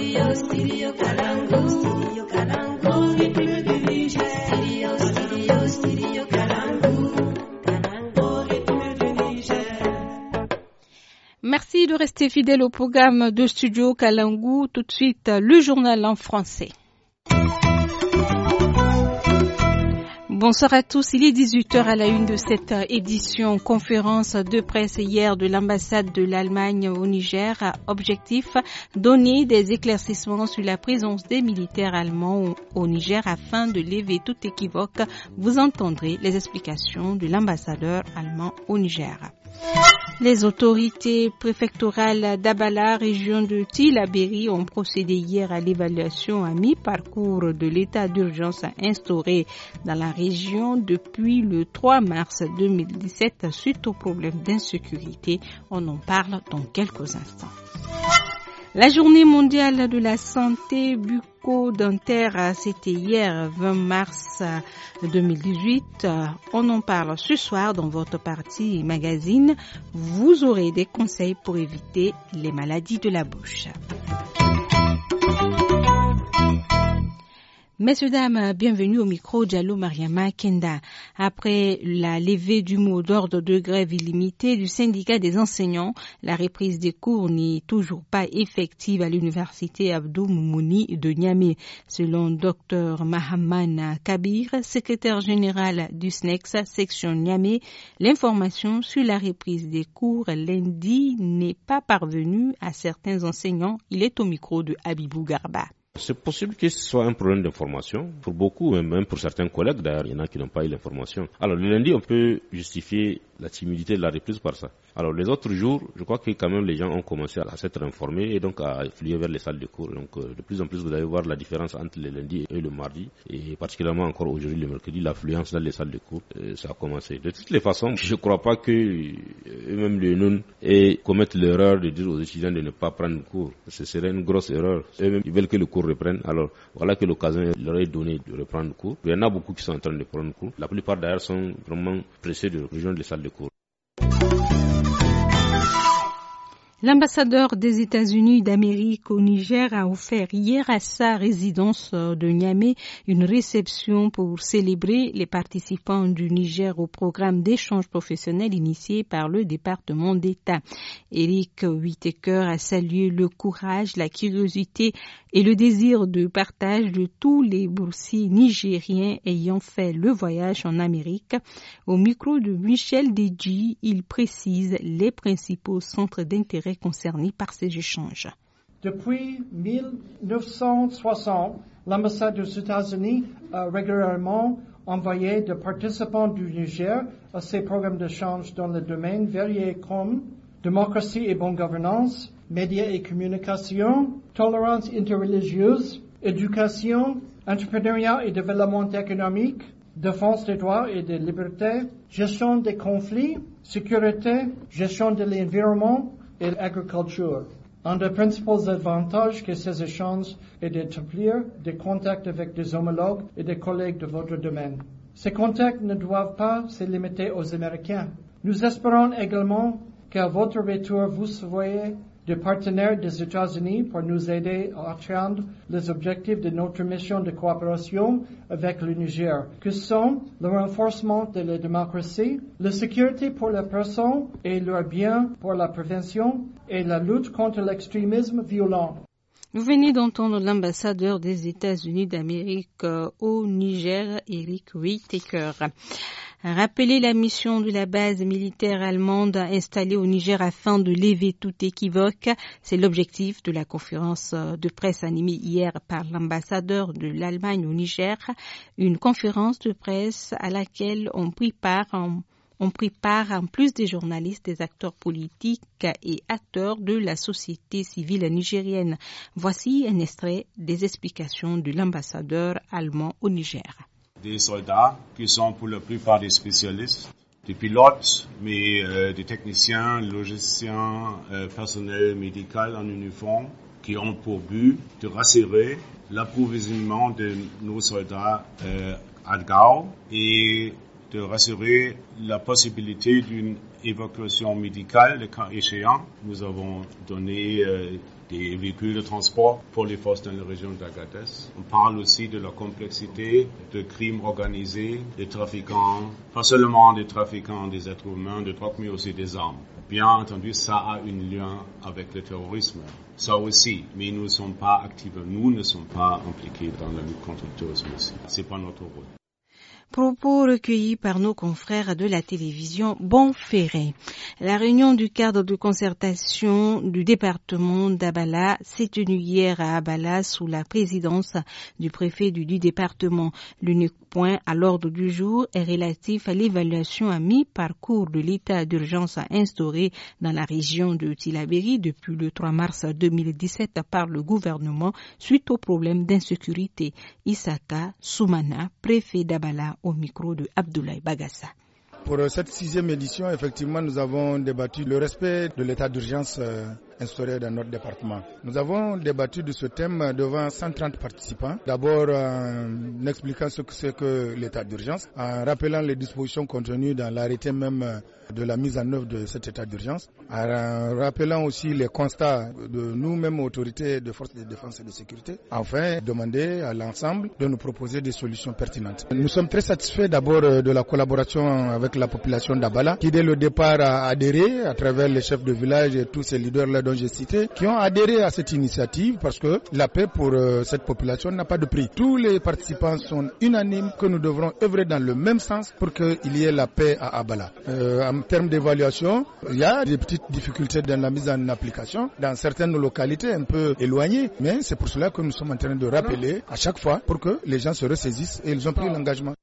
Merci de rester fidèle au programme de Studio Kalangu. Tout de suite, le journal en français. Bonsoir à tous, il est 18h à la une de cette édition conférence de presse hier de l'ambassade de l'Allemagne au Niger. Objectif, donner des éclaircissements sur la présence des militaires allemands au Niger afin de lever toute équivoque. Vous entendrez les explications de l'ambassadeur allemand au Niger. Les autorités préfectorales d'Abala, région de Tillabéri, ont procédé hier à l'évaluation à mi-parcours de l'état d'urgence instauré dans la région depuis le 3 mars 2017 suite aux problèmes d'insécurité. On en parle dans quelques instants. La journée mondiale de la santé bucco-dentaire, c'était hier 20 mars 2018. On en parle ce soir dans votre partie magazine. Vous aurez des conseils pour éviter les maladies de la bouche. Messieurs, dames, bienvenue au micro Diallo Mariama Kenda. Après la levée du mot d'ordre de grève illimitée du syndicat des enseignants, la reprise des cours n'est toujours pas effective à l'université Abdou Moumouni de Niamey. Selon Dr Mahaman Kabir, secrétaire général du SNEX section Niamey, l'information sur la reprise des cours lundi n'est pas parvenue à certains enseignants. Il est au micro de Habibou Garba. C'est possible que ce soit un problème d'information. Pour beaucoup, même pour certains collègues, d'ailleurs, il y en a qui n'ont pas eu l'information. Alors, le lundi, on peut justifier la timidité de la reprise par ça. Alors, les autres jours, je crois que quand même les gens ont commencé à s'être informés et donc à fluer vers les salles de cours. Donc, de plus en plus, vous allez voir la différence entre le lundi et le mardi. Et particulièrement encore aujourd'hui, le mercredi, l'affluence dans les salles de cours, ça a commencé. De toutes les façons, je ne crois pas que eux-mêmes les NUN commettent l'erreur de dire aux étudiants de ne pas prendre cours. Ce serait une grosse erreur. Eux-mêmes, ils veulent que le cours reprenne. Alors, voilà que l'occasion leur est donnée de reprendre le cours. Il y en a beaucoup qui sont en train de prendre cours. La plupart d'ailleurs sont vraiment pressés de rejoindre les salles de cours. L'ambassadeur des États-Unis d'Amérique au Niger a offert hier à sa résidence de Niamey une réception pour célébrer les participants du Niger au programme d'échange professionnel initié par le département d'État. Eric Whittaker a salué le courage, la curiosité et le désir de partage de tous les boursiers nigériens ayant fait le voyage en Amérique. Au micro de Michel Deji, il précise les principaux centres d'intérêt concernés par ces échanges. Depuis 1960, l'ambassade des États-Unis a régulièrement envoyé des participants du Niger à ces programmes d'échange dans le domaine varié comme démocratie et bonne gouvernance, médias et communication, tolérance interreligieuse, éducation, entrepreneuriat et développement économique, défense des droits et des libertés, gestion des conflits, sécurité, gestion de l'environnement et l'agriculture. Un des principaux avantages que ces échanges est d'établir des contacts avec des homologues et des collègues de votre domaine. Ces contacts ne doivent pas se limiter aux Américains. Nous espérons également qu'à votre retour, vous soyez des partenaires des États-Unis pour nous aider à atteindre les objectifs de notre mission de coopération avec le Niger, que sont le renforcement de la démocratie, la sécurité pour les personnes et leurs biens pour la prévention et la lutte contre l'extrémisme violent. Vous venez d'entendre l'ambassadeur des États-Unis d'Amérique au Niger, Eric Whittaker. Rappeler la mission de la base militaire allemande installée au Niger afin de lever tout équivoque, c'est l'objectif de la conférence de presse animée hier par l'ambassadeur de l'Allemagne au Niger, une conférence de presse à laquelle ont pris part en plus des journalistes, des acteurs politiques et acteurs de la société civile nigérienne. Voici un extrait des explications de l'ambassadeur allemand au Niger. Des soldats qui sont pour la plupart des spécialistes, des pilotes, mais des techniciens, logiciens, personnel médical en uniforme, qui ont pour but de rassurer l'approvisionnement de nos soldats à Gao et de rassurer la possibilité d'une évacuation médicale, le cas échéant. Nous avons donné des véhicules de transport pour les forces dans la région d'Agadez. On parle aussi de la complexité de crimes organisés, des trafiquants, pas seulement des trafiquants des êtres humains, de drogue, mais aussi des armes. Bien entendu, ça a un lien avec le terrorisme. Ça aussi, mais nous ne sommes pas actifs, nous ne sommes pas impliqués dans la lutte contre le terrorisme aussi. C'est pas notre rôle. Propos recueillis par nos confrères de la télévision Bonferré. La réunion du cadre de concertation du département d'Abala s'est tenue hier à Abala sous la présidence du préfet du département. L'unique point à l'ordre du jour est relatif à l'évaluation à mi-parcours de l'état d'urgence instauré dans la région de Tillabéri depuis le 3 mars 2017 par le gouvernement suite aux problèmes d'insécurité. Isaka Soumana, préfet d'Abala, au micro de Abdoulaye Bagassa. Pour cette 6e édition, effectivement, nous avons débattu le respect de l'état d'urgence instauré dans notre département. Nous avons débattu de ce thème devant 130 participants. D'abord en expliquant ce que c'est que l'état d'urgence, en rappelant les dispositions contenues dans l'arrêté même de la mise en œuvre de cet état d'urgence, en rappelant aussi les constats de nous-mêmes autorités de forces de défense et de sécurité, enfin demander à l'ensemble de nous proposer des solutions pertinentes. Nous sommes très satisfaits d'abord de la collaboration avec la population d'Abala qui dès le départ a adhéré à travers les chefs de village et tous ces leaders-là dont j'ai cité, qui ont adhéré à cette initiative parce que la paix pour cette population n'a pas de prix. Tous les participants sont unanimes que nous devrons œuvrer dans le même sens pour qu'il y ait la paix à Abala. En termes d'évaluation, il y a des petites difficultés dans la mise en application dans certaines localités un peu éloignées, mais c'est pour cela que nous sommes en train de rappeler à chaque fois pour que les gens se ressaisissent et ils ont pris l'engagement.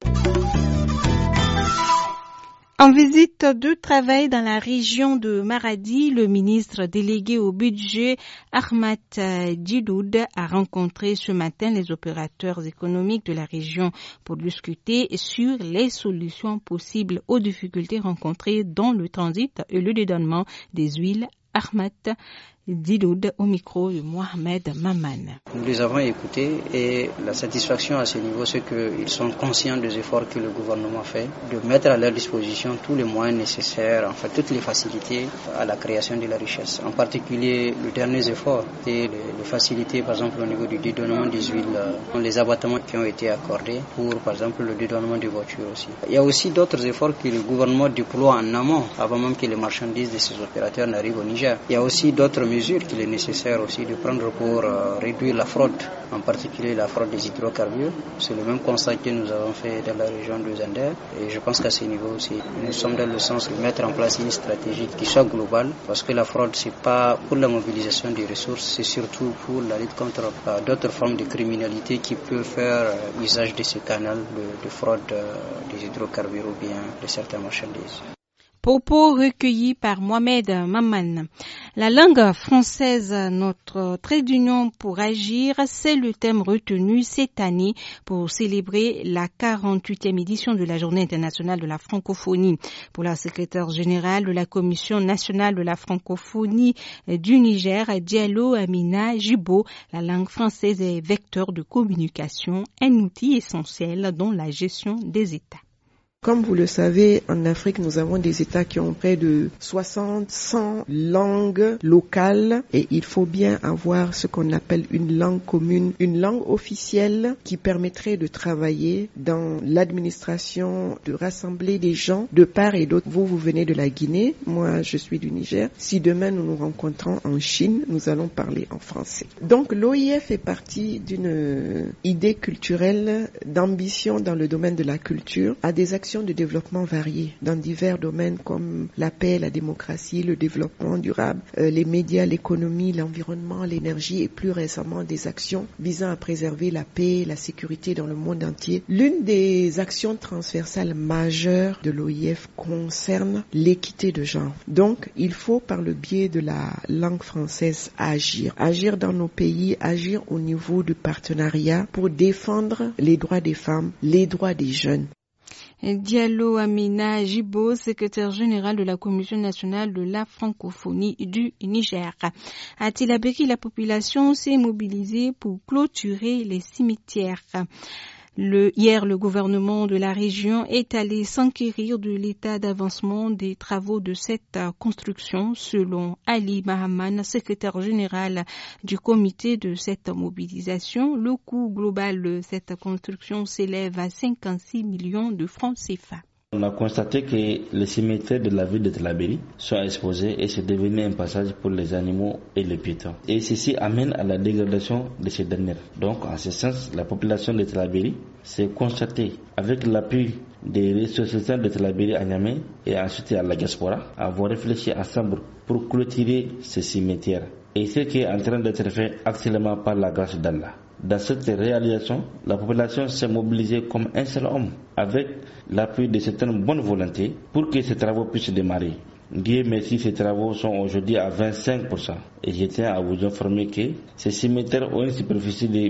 En visite de travail dans la région de Maradi, le ministre délégué au budget Ahmad Djidoud a rencontré ce matin les opérateurs économiques de la région pour discuter sur les solutions possibles aux difficultés rencontrées dans le transit et le dédouanement des huiles. Ahmad Djidoud au micro de Mohamed Maman. Nous les avons écoutés et la satisfaction à ce niveau, c'est qu'ils sont conscients des efforts que le gouvernement fait, de mettre à leur disposition tous les moyens nécessaires, en fait toutes les facilités à la création de la richesse. En particulier, le dernier effort, c'est de faciliter par exemple au niveau du dédouanement des huiles, les abattements qui ont été accordés pour par exemple le dédouanement des voitures aussi. Il y a aussi d'autres efforts que le gouvernement déploie en amont, avant même que les marchandises de ces opérateurs n'arrivent au Niger. Il y a aussi d'autres mesures qu'il est nécessaire aussi de prendre pour réduire la fraude, en particulier la fraude des hydrocarbures. C'est le même constat que nous avons fait dans la région de Zander et je pense qu'à ce niveau aussi, nous sommes dans le sens de mettre en place une stratégie qui soit globale parce que la fraude, c'est pas pour la mobilisation des ressources, c'est surtout pour la lutte contre d'autres formes de criminalité qui peuvent faire usage de ce canal de fraude des hydrocarbures ou bien de certaines marchandises. Propos recueillis par Mohamed Maman. La langue française, notre trait d'union pour agir, c'est le thème retenu cette année pour célébrer la 48e édition de la Journée internationale de la francophonie. Pour la secrétaire générale de la Commission nationale de la francophonie du Niger, Diallo Amina Jibo, la langue française est vecteur de communication, un outil essentiel dans la gestion des États. Comme vous le savez, en Afrique, nous avons des États qui ont près de 100 langues locales et il faut bien avoir ce qu'on appelle une langue commune, une langue officielle qui permettrait de travailler dans l'administration, de rassembler des gens de part et d'autre. Vous venez de la Guinée, moi je suis du Niger. Si demain nous nous rencontrons en Chine, nous allons parler en français. Donc l'OIF est partie d'une idée culturelle, d'ambition dans le domaine de la culture, à des actions de développement variées dans divers domaines comme la paix, la démocratie, le développement durable, les médias, l'économie, l'environnement, l'énergie et plus récemment des actions visant à préserver la paix et la sécurité dans le monde entier. L'une des actions transversales majeures de l'OIF concerne l'équité de genre. Donc, il faut par le biais de la langue française agir. Agir dans nos pays, agir au niveau du partenariat pour défendre les droits des femmes, les droits des jeunes. Diallo Amina Jibo, secrétaire général de la Commission nationale de la francophonie du Niger. À Tillabéri, la population s'est mobilisée pour clôturer les cimetières. Hier, le gouvernement de la région est allé s'enquérir de l'état d'avancement des travaux de cette construction. Selon Ali Mahaman, secrétaire général du comité de cette mobilisation, le coût global de cette construction s'élève à 56 millions de francs CFA. On a constaté que les cimetières de la ville de Tillabéri sont exposés et c'est devenu un passage pour les animaux et les piétons. Et ceci amène à la dégradation de ces dernières. Donc, en ce sens, la population de Tillabéri s'est constatée avec l'appui des ressortissants de Tillabéri à Niamey et ensuite à la diaspora, avoir réfléchi ensemble pour clôturer ces cimetières. Et ce qui est en train d'être fait actuellement par la grâce d'Allah. Dans cette réalisation, la population s'est mobilisée comme un seul homme, avec l'appui de certaines bonnes volontés, pour que ces travaux puissent démarrer. Dieu merci, ces travaux sont aujourd'hui à 25%. Et je tiens à vous informer que ces cimetières ont une superficie de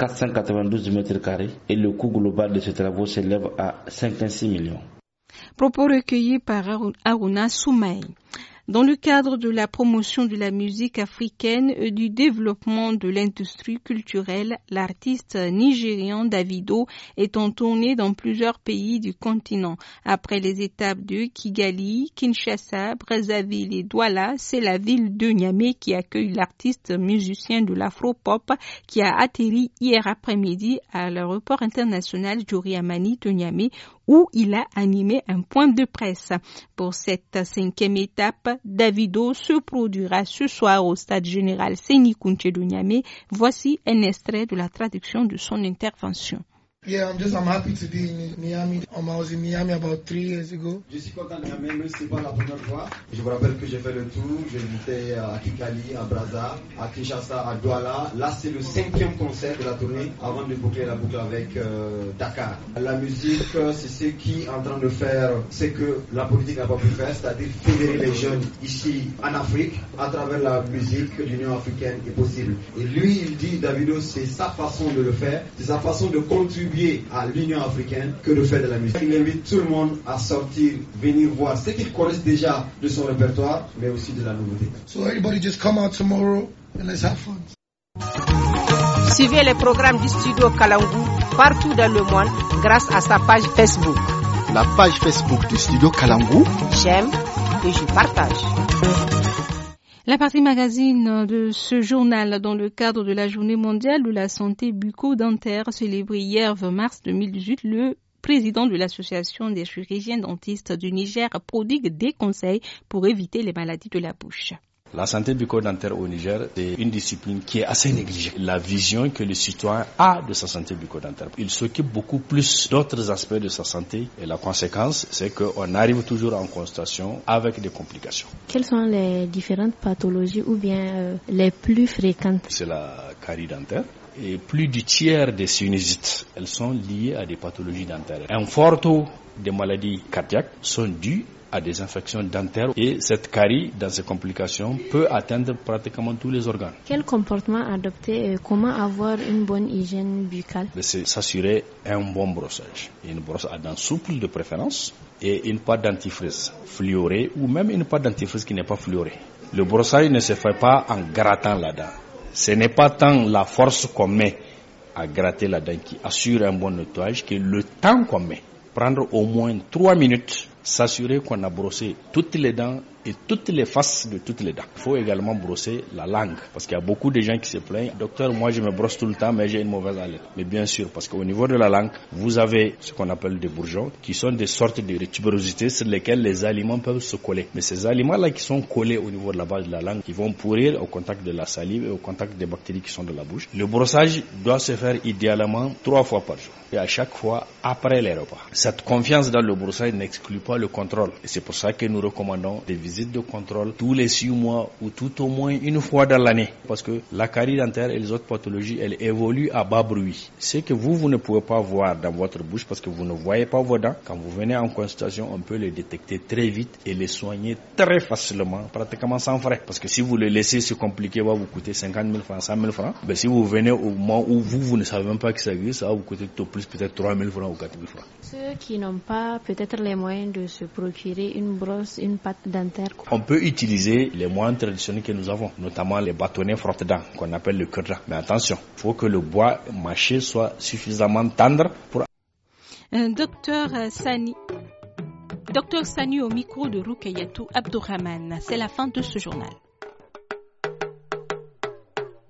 1492 mètres carrés et le coût global de ces travaux s'élève à 56 millions. Propos recueillis par Aruna Soumaï. Dans le cadre de la promotion de la musique africaine et du développement de l'industrie culturelle, l'artiste nigérian Davido est en tournée dans plusieurs pays du continent. Après les étapes de Kigali, Kinshasa, Brazzaville et Douala, c'est la ville de Niamey qui accueille l'artiste musicien de l'afro-pop qui a atterri hier après-midi à l'aéroport international Jori Hamani de Niamey, où il a animé un point de presse. Pour cette 5e étape, Davido se produira ce soir au stade général Séni Kountché de Niamey. Voici un extrait de la traduction de son intervention. Yeah, I'm happy to be in Miami. I was in Miami about 3 years ago. Je suis content de Miami, mais c'est pas la première fois. Je vous rappelle que j'ai fait le tour. J'étais à Kigali, à Brazza, à Kinshasa, à Douala. Là, c'est le 5e concert de la tournée avant de boucler la boucle avec Dakar. La musique, c'est ce qui est en train de faire ce que la politique n'a pas pu faire, c'est-à-dire fédérer les jeunes ici en Afrique à travers la musique que l'Union africaine est possible. Et lui, il dit, Davido, c'est sa façon de le faire, c'est sa façon de contribuer à l'Union africaine que de faire de la musique. Il invite tout le monde à sortir, venir voir ce qu'ils connaissent déjà de son répertoire, mais aussi de la nouveauté. So everybody just come out tomorrow and let's have fun. Suivez les programmes du studio Kalangu partout dans le monde grâce à sa page Facebook. La page Facebook du studio Kalangu. J'aime et je partage. La partie magazine de ce journal dans le cadre de la Journée mondiale de la santé bucco-dentaire célébrée hier 20 mars 2018, le président de l'association des chirurgiens dentistes du Niger prodigue des conseils pour éviter les maladies de la bouche. La santé bucco-dentaire au Niger, c'est une discipline qui est assez négligée. La vision que le citoyen a de sa santé bucco-dentaire, il s'occupe beaucoup plus d'autres aspects de sa santé et la conséquence, c'est qu'on arrive toujours en consultation avec des complications. Quelles sont les différentes pathologies ou bien les plus fréquentes? C'est la carie dentaire. Et plus du tiers des sinusites, elles sont liées à des pathologies dentaires. Un fort taux de maladies cardiaques sont dues à des infections dentaires et cette carie, dans ces complications, peut atteindre pratiquement tous les organes. Quel comportement adopter et comment avoir une bonne hygiène buccale? C'est s'assurer un bon brossage. Une brosse à dents souple de préférence et une pâte dentifrice fluorée ou même une pâte dentifrice qui n'est pas fluorée. Le brossage ne se fait pas en grattant la dent. Ce n'est pas tant la force qu'on met à gratter la dent qui assure un bon nettoyage que le temps qu'on met. Prendre au moins 3 minutes, s'assurer qu'on a brossé toutes les dents et toutes les faces de toutes les dents. Il faut également brosser la langue parce qu'il y a beaucoup de gens qui se plaignent. Docteur, moi je me brosse tout le temps mais j'ai une mauvaise haleine. Mais bien sûr, parce qu'au niveau de la langue, vous avez ce qu'on appelle des bourgeons qui sont des sortes de tuberosités sur lesquelles les aliments peuvent se coller. Mais ces aliments-là qui sont collés au niveau de la base de la langue, ils vont pourrir au contact de la salive et au contact des bactéries qui sont dans la bouche. Le brossage doit se faire idéalement 3 fois par jour et à chaque fois après les repas. Cette confiance dans le brossage n'exclut pas le contrôle et c'est pour ça que nous recommandons des visites de contrôle tous les 6 mois ou tout au moins une fois dans l'année parce que la carie dentaire et les autres pathologies elles évoluent à bas bruit. C'est que vous ne pouvez pas voir dans votre bouche parce que vous ne voyez pas vos dents. Quand vous venez en consultation, on peut les détecter très vite et les soigner très facilement, pratiquement sans frais. Parce que si vous les laissez se compliquer, va vous coûter 50 000 francs, 100 000 francs. Mais si vous venez au moment où vous ne savez même pas que ça existe, ça va vous coûter tout plus peut-être 3 000 francs ou 4 000 francs. Ceux qui n'ont pas peut-être les moyens de se procurer une brosse, une pâte dentaire. On peut utiliser les moyens traditionnels que nous avons, notamment les bâtonnets frotte-dents qu'on appelle le cure-dent. Mais attention, il faut que le bois mâché soit suffisamment tendre pour... Docteur Sani au micro de Rukayatou Abdourahmane. C'est la fin de ce journal.